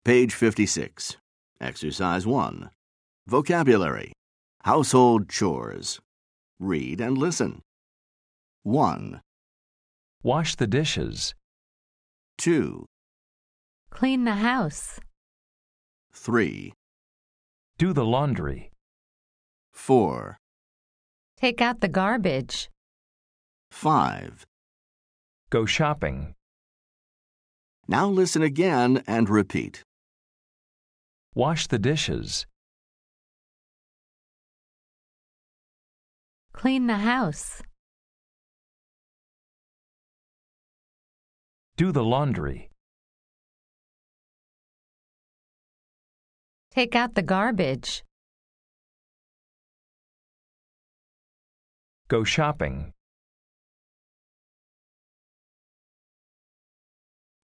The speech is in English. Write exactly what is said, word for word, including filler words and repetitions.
Page fifty-six. Exercise one. Vocabulary. Household chores. Read and listen. one, Wash the dishes. two, Clean the house. three, Do the laundry. four, Take out the garbage. five. Go shopping. Now listen again and repeat. Wash the dishes. Clean the house. Do the laundry. Take out the garbage. Go shopping.